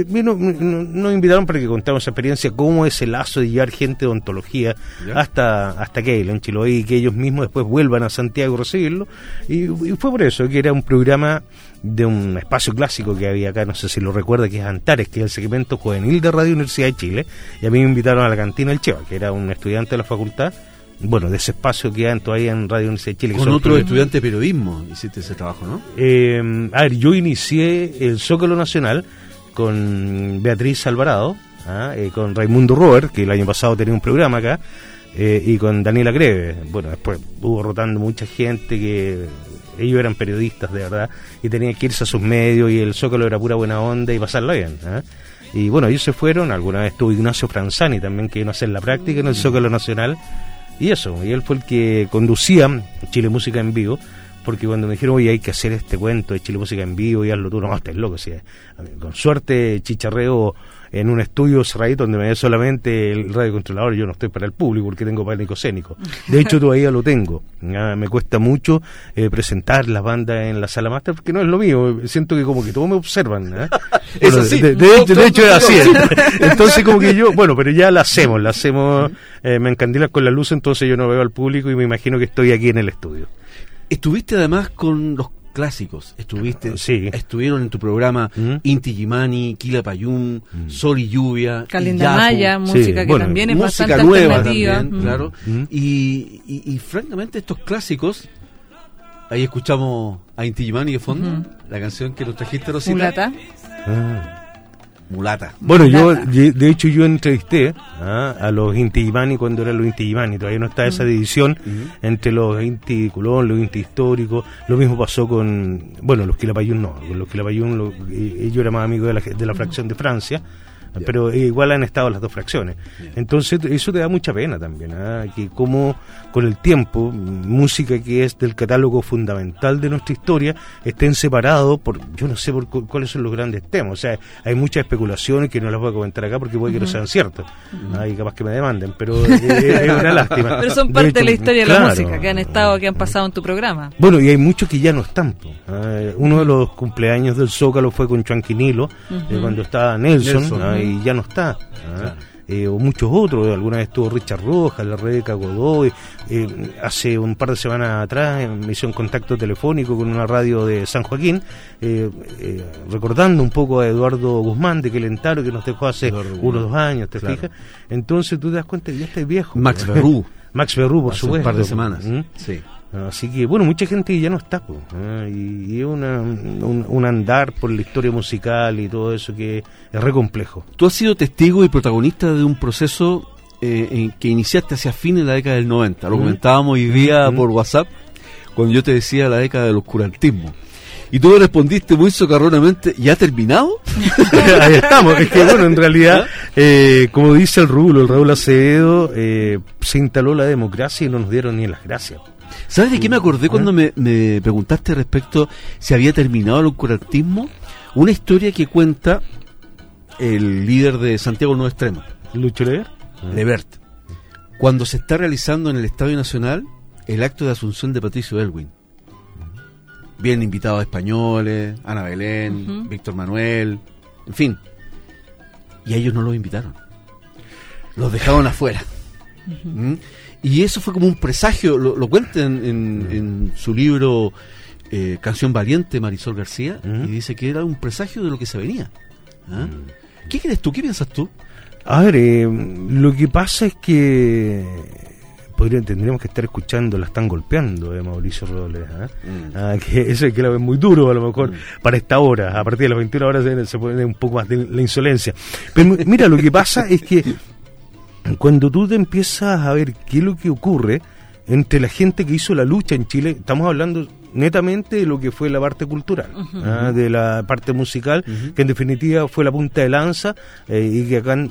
Nos invitaron para que contáramos esa experiencia, cómo es el lazo de llevar gente de ontología hasta Keila en Chiloé y que ellos mismos después vuelvan a Santiago a recibirlo, y fue por eso que era un programa de un espacio clásico que había acá, no sé si lo recuerda, que es Antares, que es el segmento juvenil de Radio Universidad de Chile, y a mí me invitaron a la cantina El Cheva, que era un estudiante de la facultad, bueno, de ese espacio que hay todavía en Radio Universidad de Chile. Con otro estudiante de periodismo hiciste ese trabajo, ¿no? A ver, yo inicié el Zócalo Nacional con Beatriz Alvarado, con Raimundo Robert, que el año pasado tenía un programa acá, y con Daniela Greve. Bueno, después hubo rotando mucha gente que ellos eran periodistas de verdad y tenían que irse a sus medios, y el Zócalo era pura buena onda y pasarla bien. Y bueno, ellos se fueron. Alguna vez estuvo Ignacio Franzani también, que vino a hacer la práctica en el Zócalo Nacional, y eso, y él fue el que conducía Chile Música en Vivo, porque cuando me dijeron, oye, hay que hacer este cuento de Chile Música en Vivo y hazlo tú, no, estás loco, ¿sí? Con suerte chicharreo en un estudio cerradito donde me ve solamente el radiocontrolador. Yo no estoy para el público porque tengo pánico escénico. De hecho, todavía lo tengo. Me cuesta mucho presentar las bandas en la sala máster porque no es lo mío. Siento que como que todos me observan. Bueno, así, de hecho es así. Entonces como que yo, bueno, pero ya la hacemos. Me encandilas con la luz, entonces yo no veo al público y me imagino que estoy aquí en el estudio. Estuviste además con los clásicos, estuvieron en tu programa Inti Illimani, Quilapayún, Sol y Lluvia, Calendamaya, música que también es música bastante nueva alternativa. También, claro. Y francamente estos clásicos, ahí escuchamos a Inti Illimani de fondo, la canción que nos trajiste, Rosita. Mulata. Mulata. Bueno, de hecho yo entrevisté a los Inti Illimani cuando eran los Inti Illimani. Todavía no está esa división entre los Inti Colón, los Inti históricos. Lo mismo pasó con, bueno, los Quilapayún no. Con los Quilapayún ellos eran más amigos de la fracción de Francia. Pero igual han estado las dos fracciones. Entonces eso te da mucha pena también, que como con el tiempo música que es del catálogo fundamental de nuestra historia estén separados por, yo no sé por cuáles son los grandes temas. O sea, hay muchas especulaciones que no las voy a comentar acá porque puede que no sean ciertas, y capaz que me demanden, pero es una lástima. Pero son parte de la historia de la música que han pasado en tu programa. Bueno, y hay muchos que ya no están. Uno de los cumpleaños del Zócalo fue con Chuanquinilo, cuando estaba Nelson. Y ya no está. O muchos otros. Alguna vez estuvo Richard Rojas, la Rebeca Godoy. Hace un par de semanas atrás me hizo un contacto telefónico con una radio de San Joaquín, recordando un poco a Eduardo Guzmán de Quelentaro, que nos dejó hace unos 2 años, ¿te fijas? Entonces tú te das cuenta que ya estás viejo. Max Berrú, por supuesto. Un par de semanas. Sí. Así que, bueno, mucha gente ya no está, y es un andar por la historia musical y todo eso que es re complejo. Tú has sido testigo y protagonista de un proceso que iniciaste hacia fines de la década del 90. Lo comentábamos hoy día por WhatsApp, cuando yo te decía la década del oscurantismo. Y tú me respondiste muy socarronamente, ¿ya ha terminado? Ahí estamos. Es que, bueno, en realidad, como dice el Raúl Acevedo, se instaló la democracia y no nos dieron ni las gracias. ¿Sabes de qué me acordé cuando me preguntaste respecto si había terminado el oscurantismo? Una historia que cuenta el líder de Santiago Nuevo Extremo, Lucho Lebert, cuando se está realizando en el Estadio Nacional el acto de asunción de Patricio Elwin. Vienen invitados españoles, Ana Belén, Víctor Manuel, en fin. Y a ellos no los invitaron. Los dejaron afuera. Y eso fue como un presagio, lo cuenta en su libro Canción Valiente, Marisol García, y dice que era un presagio de lo que se venía. ¿Qué crees tú? ¿Qué piensas tú? A ver, lo que pasa es que tendríamos que estar escuchando La están golpeando de Mauricio Robles, que eso es que lo ven muy duro a lo mejor para esta hora. A partir de las 21 horas se pone un poco más de la insolencia. Pero mira, lo que pasa es que cuando tú te empiezas a ver qué es lo que ocurre entre la gente que hizo la lucha en Chile, estamos hablando netamente de lo que fue la parte cultural, de la parte musical, que en definitiva fue la punta de lanza, y que acá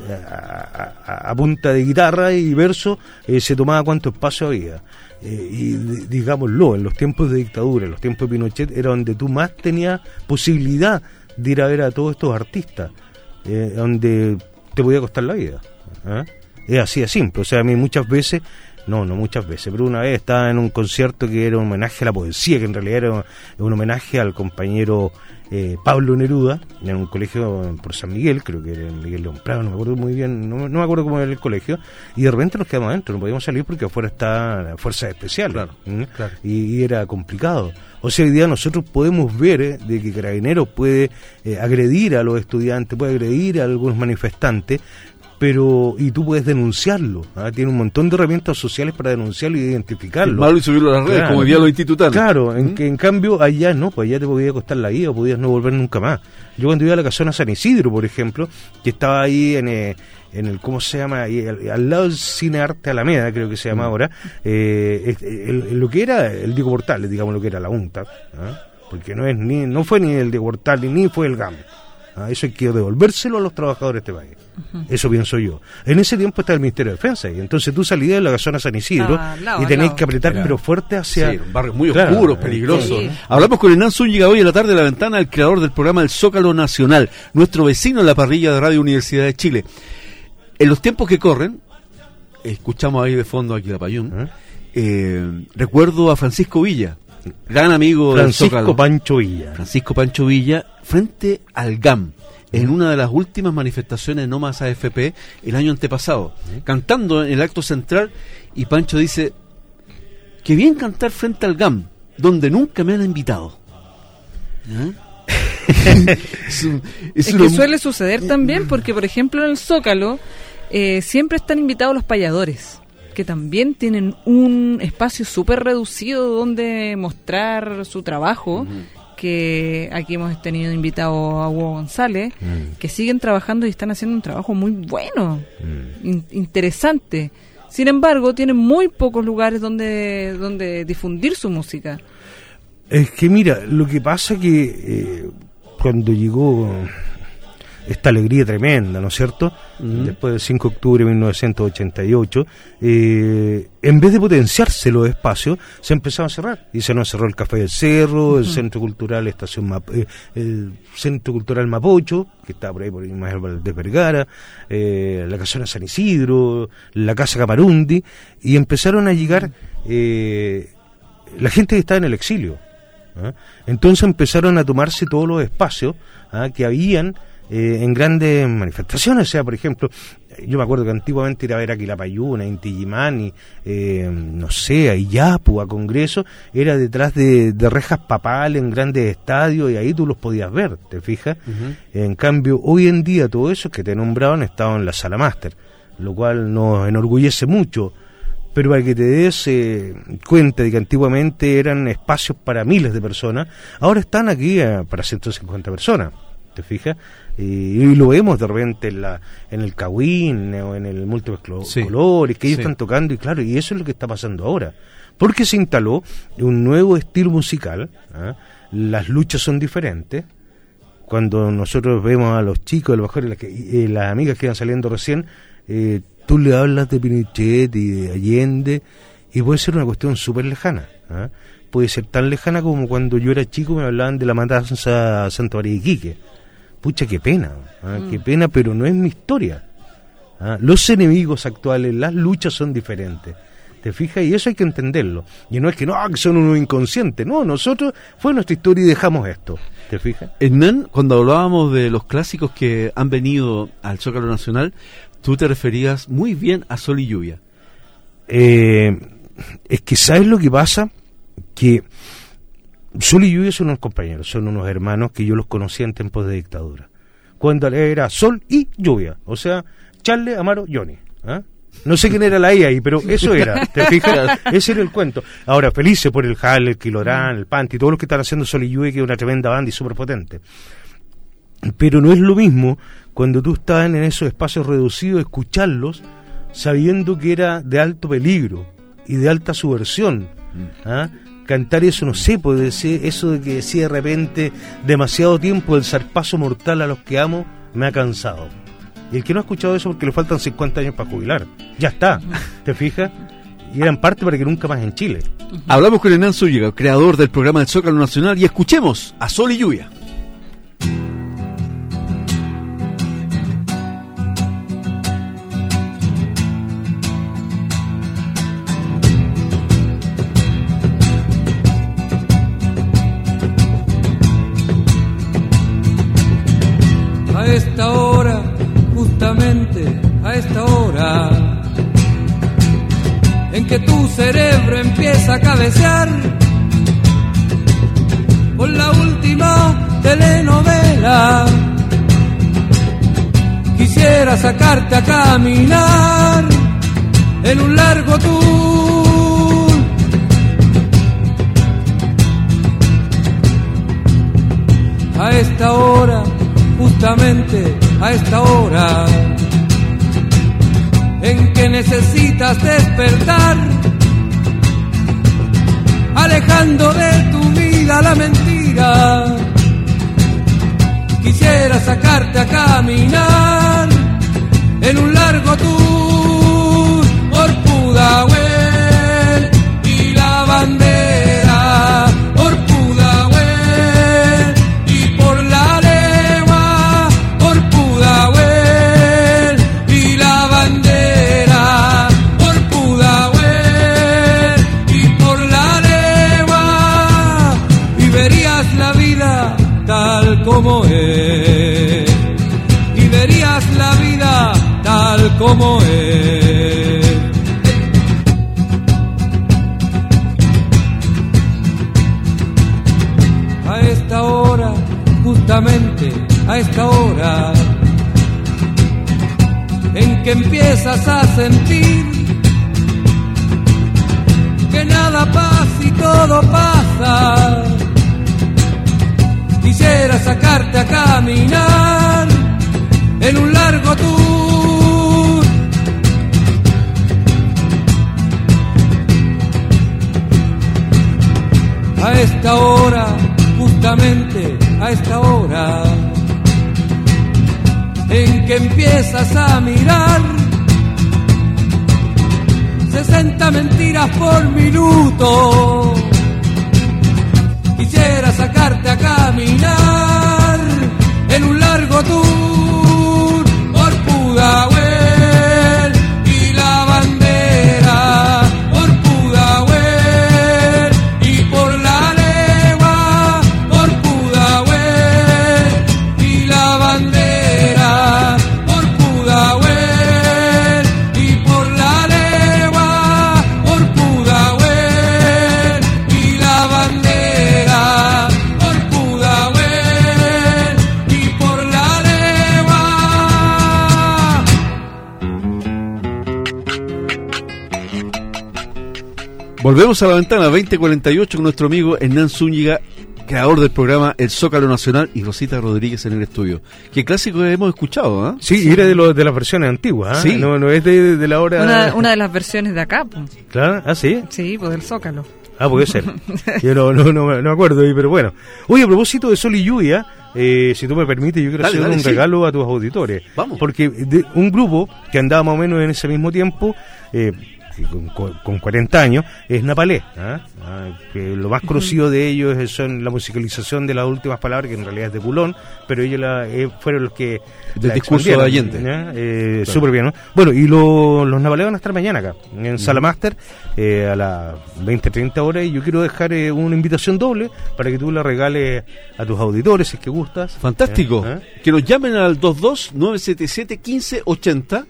a punta de guitarra y verso se tomaba cuánto espacio había. Y digámoslo, en los tiempos de dictadura, en los tiempos de Pinochet, era donde tú más tenías posibilidad de ir a ver a todos estos artistas, donde te podía costar la vida. Es así de simple. O sea, a mí muchas veces, no muchas veces, pero una vez estaba en un concierto que era un homenaje a la poesía, que en realidad era un homenaje al compañero Pablo Neruda, en un colegio por San Miguel, creo que era en Miguel León Prado, no me acuerdo muy bien, no me acuerdo cómo era el colegio, y de repente nos quedamos adentro, no podíamos salir porque afuera está la fuerza especial, claro. Y era complicado. O sea, hoy día nosotros podemos ver de que Carabineros puede agredir a los estudiantes, puede agredir a algunos manifestantes, y tú puedes denunciarlo, tiene un montón de herramientas sociales para denunciarlo y identificarlo. Firmarlo y subirlo a las redes, como hoy día los institutales. Claro, en cambio allá no, pues allá te podía costar la vida o podías no volver nunca más. Yo cuando iba a la casona San Isidro, por ejemplo, que estaba ahí en el, ¿cómo se llama? Ahí, al lado del Cine Arte Alameda, creo que se llama ahora, lo que era el Diego Portales, digamos lo que era la UNTA, porque no fue ni el Diego Portales ni fue el GAM. Eso hay que devolvérselo a los trabajadores de este país. Eso pienso yo. En ese tiempo está el Ministerio de Defensa, y entonces tú salías de la casona San Isidro y tenés que apretar pero fuerte hacia... Sí, barrios muy oscuros, peligrosos. Sí. Hablamos con Hernán Zúñiga hoy en la tarde de La Ventana, el creador del programa El Zócalo Nacional, nuestro vecino en la parrilla de Radio Universidad de Chile. En los tiempos que corren, escuchamos ahí de fondo a Quilapayún, recuerdo a Francisco Villa, gran amigo del Zócalo. Francisco Pancho Villa, frente al GAM, en una de las últimas manifestaciones no más AFP el año antepasado, cantando en el acto central, y Pancho dice: qué bien cantar frente al GAM, donde nunca me han invitado. Es que suele suceder también, porque por ejemplo en el Zócalo siempre están invitados los payadores, que también tienen un espacio súper reducido donde mostrar su trabajo, que aquí hemos tenido invitado a Hugo González, que siguen trabajando y están haciendo un trabajo muy bueno, interesante. Sin embargo, tienen muy pocos lugares donde difundir su música. Es que mira, lo que pasa que cuando llegó esta alegría tremenda, ¿no es cierto? Después del 5 de octubre de 1988, en vez de potenciarse los espacios, se empezaron a cerrar. Y se nos cerró el Café del Cerro, el Centro Cultural el Centro Cultural Mapocho, que está por ahí por Ismael Valdés Vergara, la Casona San Isidro, la Casa Camarundi, y empezaron a llegar la gente que estaba en el exilio. Entonces empezaron a tomarse todos los espacios que habían en grandes manifestaciones. O sea, por ejemplo, yo me acuerdo que antiguamente ir a ver a Quilapayún, a Inti Illimani, no sé, a Iyapu, a Congreso, era detrás de rejas papales en grandes estadios, y ahí tú los podías ver, ¿te fijas? En cambio, hoy en día todo eso que te nombraban estaba en la Sala Máster, lo cual nos enorgullece mucho. Pero para que te des cuenta de que antiguamente eran espacios para miles de personas, ahora están aquí para 150 personas, ¿te fijas? Y lo vemos de repente en el Cawin o en el Múltiples Colores, que ellos están tocando, y claro, y eso es lo que está pasando ahora. Porque se instaló un nuevo estilo musical, las luchas son diferentes. Cuando nosotros vemos a los chicos, a lo mejor las amigas que iban saliendo recién, tú le hablas de Pinochet y de Allende, y puede ser una cuestión súper lejana. Puede ser tan lejana como cuando yo era chico me hablaban de la matanza a Santa María de Iquique. Pucha, qué pena, qué pena, pero no es mi historia. Los enemigos actuales, las luchas son diferentes. ¿Te fijas? Y eso hay que entenderlo. Y no es que son unos inconscientes. No, nosotros fue nuestra historia y dejamos esto. ¿Te fijas? Hernán, cuando hablábamos de los clásicos que han venido al Zócalo Nacional, tú te referías muy bien a Sol y Lluvia. Es que ¿sabes lo que pasa? Que Sol y Lluvia son unos compañeros, son unos hermanos que yo los conocía en tiempos de dictadura. Cuando era Sol y Lluvia, o sea, Charles, Amaro, Johnny. No sé quién era la IA ahí, pero eso era, ¿te fijas? Ese era el cuento. Ahora, felices por el Hal, el Quilorán, el Panty, todos los que están haciendo Sol y Lluvia, que es una tremenda banda y súper potente. Pero no es lo mismo cuando tú estás en esos espacios reducidos, escucharlos sabiendo que era de alto peligro y de alta subversión. Cantar eso, no sé, puede decir eso de que decía de repente, demasiado tiempo el zarpazo mortal a los que amo me ha cansado. Y el que no ha escuchado eso porque le faltan 50 años para jubilar, ya está, ¿te fijas? Y era en parte para que nunca más en Chile. Hablamos con Hernán Zúñiga, creador del programa del Zócalo Nacional, y escuchemos a Sol y Lluvia. A esta hora, justamente a esta hora, en que tu cerebro empieza a cabecear por la última telenovela, quisiera Quisiera sacarte a caminar en un largo tour. A esta hora, justamente a esta hora, en que necesitas despertar, alejando de tu vida la mentira. Quisiera sacarte a caminar en un largo tour por Pudahuel y la bandera, por Pudahuel y por la legua, por Pudahuel y la bandera, por Pudahuel y por la legua, y verías la vida tal como es, y verías la vida tal como es. A esta hora, justamente a esta hora, en que empiezas a sentir que nada pasa y todo pasa. Quisiera sacarte a caminar en un largo tour. A esta hora, justamente a esta hora, en que empiezas a mirar 60 mentiras por minuto. Quisiera sacarte a caminar en un largo tour por Pudahuel y la bandera, por Pudahuel y por la legua, por Pudahuel y la bandera, por Pudahuel y por la legua, por Pudahuel y la bandera. Volvemos a la ventana 2048 con nuestro amigo Hernán Zúñiga, creador del programa El Zócalo Nacional, y Rosita Rodríguez en el estudio. ¿Qué clásico hemos escuchado? Sí, era de las versiones antiguas. Sí. No es de la hora. Una de las versiones de acá. Pues. Claro, sí. Sí, pues del Zócalo. Puede ser. Yo no me acuerdo, pero bueno. Oye, a propósito de sol y lluvia, si tú me permites, yo quiero hacer un regalo a tus auditores. Vamos. Porque un grupo que andaba más o menos en ese mismo tiempo, con 40 años, es Napalé, que lo más conocido de ellos son la musicalización de las últimas palabras, que en realidad es de Pulón, pero ellos fueron los que del discurso de Allende, claro. Súper bien, ¿no? Bueno, y los Napalé van a estar mañana acá en Sala Máster a las 20-30 horas, y yo quiero dejar una invitación doble para que tú la regales a tus auditores, si es que gustas. Fantástico. Que nos llamen al 22-977-1580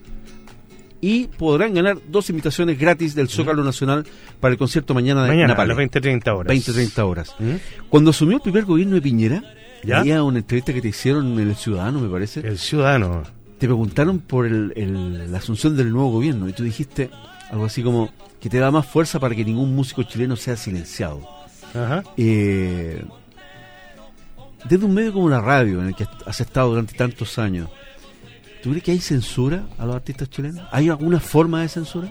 y podrán ganar 2 invitaciones gratis del Zócalo Nacional para el concierto mañana de Napalé. A las 20-30 horas. 20-30 horas. Cuando asumió el primer gobierno de Piñera, había una entrevista que te hicieron en El Ciudadano, me parece. El Ciudadano. Te preguntaron por la asunción del nuevo gobierno y tú dijiste algo así como que te da más fuerza para que ningún músico chileno sea silenciado. Ajá. Desde un medio como la radio, en el que has estado durante tantos años, ¿tú crees que hay censura a los artistas chilenos? ¿Hay alguna forma de censura?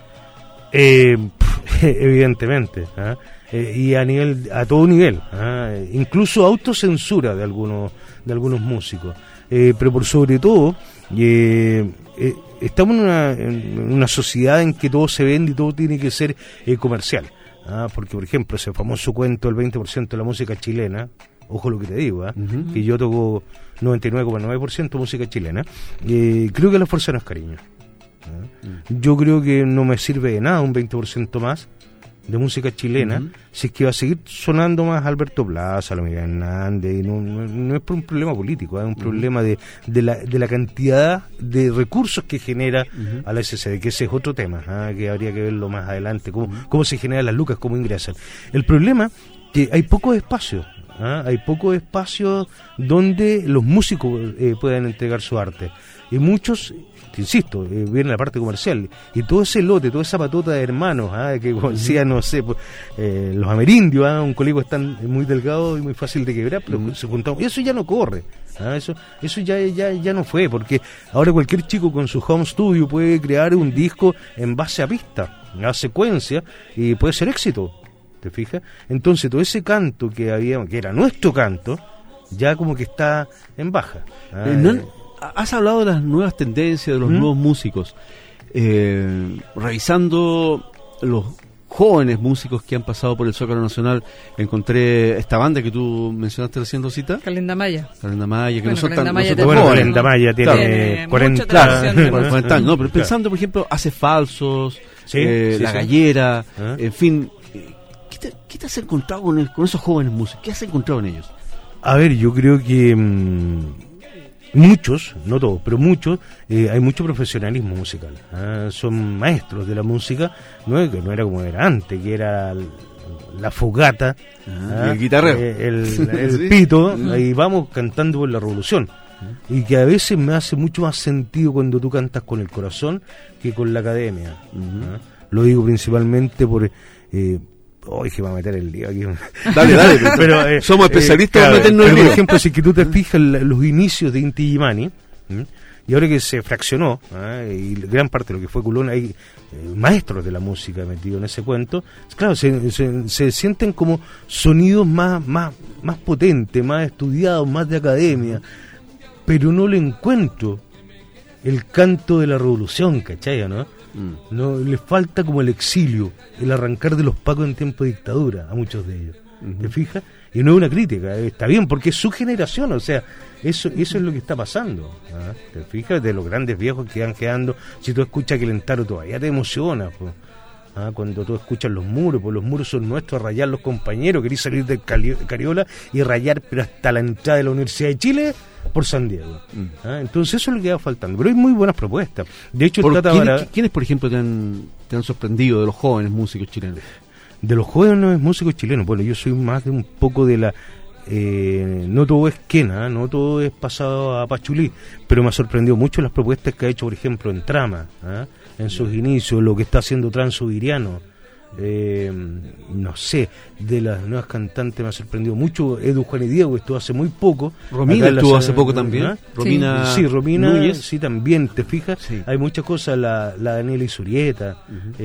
Evidentemente, y a todo nivel, incluso autocensura de algunos músicos, pero por sobre todo estamos en una sociedad en que todo se vende y todo tiene que ser comercial, porque por ejemplo ese famoso cuento del 20% de la música chilena, ojo lo que te digo, que yo toco 99,9% música chilena, creo que la fuerza no es cariño. Yo creo que no me sirve de nada un 20% más de música chilena si es que va a seguir sonando más Alberto Plaza, la Miguel Hernández, y no es por un problema político, es un problema de la cantidad de recursos que genera a la SCD, que ese es otro tema, que habría que verlo más adelante, cómo se generan las lucas, cómo ingresan. El problema que hay pocos espacios Hay pocos espacios donde los músicos puedan entregar su arte. Y muchos, te insisto, viene la parte comercial. Y todo ese lote, toda esa patota de hermanos, que como decía, no sé, pues, los amerindios, un colegio es tan muy delgado y muy fácil de quebrar, pero se juntaron. Y eso ya no corre. Eso ya no fue, porque ahora cualquier chico con su home studio puede crear un disco en base a pista, a secuencia, y puede ser éxito. ¿Te fijas? Entonces todo ese canto que había, que era nuestro canto, ya como que está en baja. Has hablado de las nuevas tendencias, de los nuevos músicos. Revisando los jóvenes músicos que han pasado por el Zócalo Nacional, encontré esta banda que tú mencionaste recién, Rosita. Calenda Maya, que no son tan jóvenes. Calenda Maya tiene 40 años. No, pero pensando, por ejemplo, Hace Falsos, La Gallera, en fin. ¿Qué te has encontrado con esos jóvenes músicos? ¿Qué has encontrado en ellos? A ver, yo creo que muchos, no todos, pero muchos, hay mucho profesionalismo musical. Son maestros de la música, no era como era antes, que era la fogata, el guitarrero, el pito, ahí vamos cantando por la revolución. Y que a veces me hace mucho más sentido cuando tú cantas con el corazón que con la academia. Lo digo principalmente por... que va a meter el lío aquí. Dale, pero somos especialistas en meternos el lío. Por ejemplo, si que tú te fijas los inicios de Inti Illimani, y ahora que se fraccionó, y gran parte de lo que fue Culón, hay maestros de la música metidos en ese cuento, claro, se sienten como sonidos más potentes, más estudiados, más de academia, pero no le encuentro el canto de la revolución, ¿cachai? No, le falta como el exilio, el arrancar de los pacos en tiempo de dictadura a muchos de ellos. ¿Te fijas? Y no es una crítica, está bien, porque es su generación, o sea, eso es lo que está pasando. ¿Te fijas? De los grandes viejos que van quedando, si tú escuchas Quelentaro todavía te emociona, pues. Cuando tú escuchas Los Muros, pues los muros son nuestros, rayar los compañeros, querés salir de Cariola y rayar, pero hasta la entrada de la Universidad de Chile por San Diego. Entonces eso es lo que va faltando, pero hay muy buenas propuestas. De hecho, ¿quiénes, por ejemplo, te han sorprendido de los jóvenes músicos chilenos? De los jóvenes músicos chilenos, bueno, yo soy más de un poco de la... no todo es quena, no todo es pasado a Pachulí, pero me ha sorprendido mucho las propuestas que ha hecho, por ejemplo, en Trama, en sus inicios, lo que está haciendo Transubiriano, no sé, de las nuevas cantantes me ha sorprendido mucho. Edu, Juan y Diego, que estuvo hace muy poco. Romina estuvo hace poco también. Romina Núñez. Sí, también, te fijas, hay muchas cosas, la Daniela Isurieta,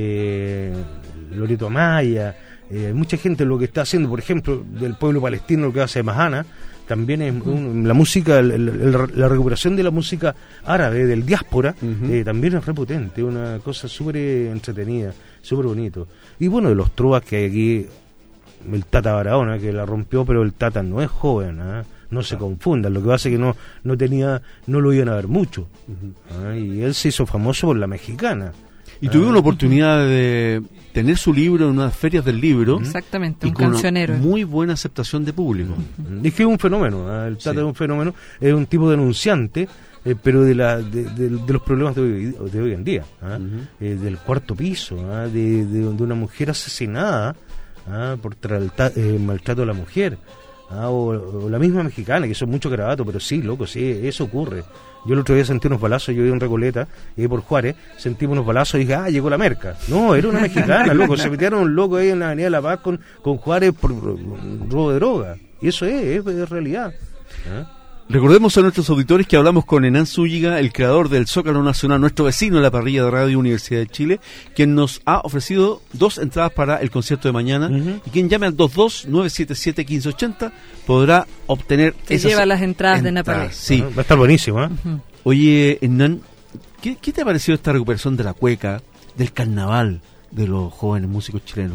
Loreto Amaya, mucha gente lo que está haciendo, por ejemplo, del pueblo palestino, lo que hace Mahana, también es la música, la recuperación de la música árabe, del diáspora, también es repotente, una cosa súper entretenida, súper bonito. Y bueno, de los trovas que hay aquí, el Tata Barahona, que la rompió, pero el Tata no es joven, no se confundan, lo que pasa es que no lo iban a ver mucho, y él se hizo famoso por La Mexicana. Y tuvimos la oportunidad de tener su libro en unas ferias del libro. Exactamente, un cancionero. Muy buena aceptación de público. Es que es un fenómeno, el Tata es un fenómeno, es un tipo denunciante, pero de los problemas de hoy en día, del cuarto piso, de una mujer asesinada por maltrato a la mujer. O la misma Mexicana, que son muchos garabatos, pero sí, loco, sí, eso ocurre. Yo el otro día sentí unos balazos, yo iba en Recoleta, y por Juárez, sentimos unos balazos y dije, llegó la merca. No, era una mexicana, loco, se metieron un loco ahí en la Avenida de La Paz con Juárez por robo de droga. Y eso es realidad. Recordemos a nuestros auditores que hablamos con Hernán Zúñiga, el creador del Zócalo Nacional, nuestro vecino en la parrilla de Radio Universidad de Chile, quien nos ha ofrecido 2 entradas para el concierto de mañana, y quien llame al 22-977-1580 podrá obtener lleva las entradas de Napalé. Sí. Va a estar buenísimo. Oye, Hernán, ¿qué te ha parecido esta recuperación de la cueca, del carnaval de los jóvenes músicos chilenos?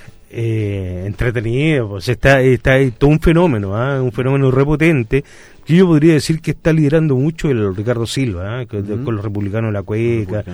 Entretenido, pues está todo un fenómeno repotente, que yo podría decir que está liderando mucho el Ricardo Silva, con los republicanos de la cueca,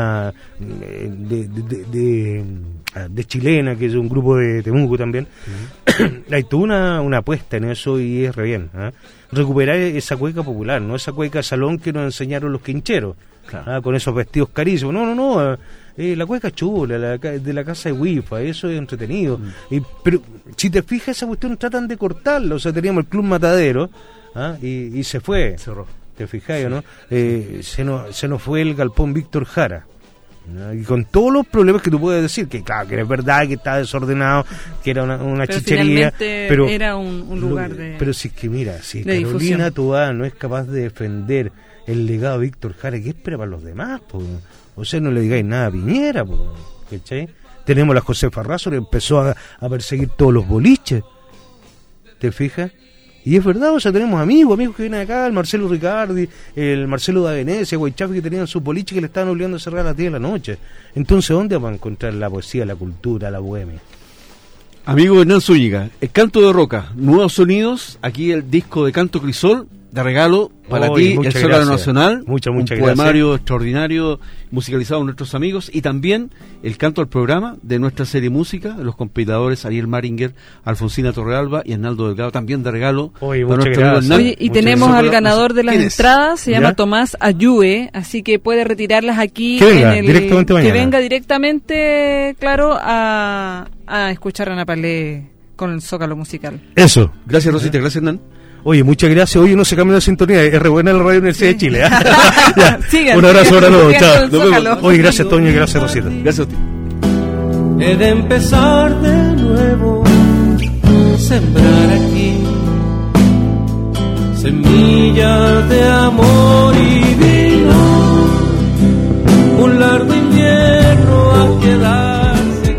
de Chilena, que es un grupo de Temuco también. Hay toda una apuesta en eso y es re bien. Recuperar esa cueca popular, no esa cueca salón que nos enseñaron los quincheros, con esos vestidos carísimos. No. la cueca chula, de la casa de Wifa, eso es entretenido. Pero si te fijas, esa cuestión tratan de cortarla. O sea, teníamos el Club Matadero, y se fue. Cerró. ¿Te fijáis, no? Se nos fue el Galpón Víctor Jara. ¿no? Y con todos los problemas que tú puedes decir, que claro, que es verdad, que está desordenado, que era una chichería, pero era un lugar de... Pero si es que mira, si de Carolina difusión. Toá no es capaz de defender el legado de Víctor Jara, ¿qué espera para los demás? Po? O sea, no le digáis nada a Piñera, po, ¿cachai? Tenemos a Josefa Razo, que empezó a perseguir todos los boliches, ¿te fijas? Y es verdad, o sea, tenemos amigos que vienen acá, el Marcelo Ricardi, el Marcelo da Venecia, Guaychafi, que tenían sus boliches que le estaban obligando a cerrar a las 10 de la noche. Entonces, ¿dónde vamos a encontrar la poesía, la cultura, la bohemia? Amigo Hernán Zúñiga, el Canto de Roca, nuevos sonidos, aquí el disco de Canto Crisol, de regalo para ti, el Zócalo Nacional, muchas un poemario extraordinario musicalizado por nuestros amigos, y también el canto al programa de nuestra serie música, de los compiladores Ariel Maringer, Alfonsina Torrealba y Arnaldo Delgado, también de regalo. Oye, y tenemos al ganador de las entradas, se llama Tomás Ayue, así que puede retirarlas aquí, que venga directamente, claro, a escuchar a Ana Palé con el Zócalo musical. Eso. Gracias, Rosita, gracias, Hernán. Oye, muchas gracias. Oye, no se cambia la sintonía. Es re buena la Radio Universidad de Chile. Sigan, un abrazo para todos. Chao. Oye, gracias, Toño, y gracias, Rosita. Gracias a ti. He de empezar de nuevo, sembrar aquí semillas de amor y vino, un largo invierno a quedarse.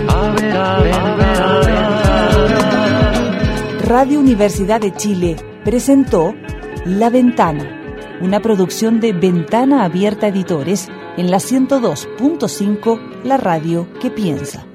Radio Universidad de Chile presentó La Ventana, una producción de Ventana Abierta Editores en la 102.5, la radio que piensa.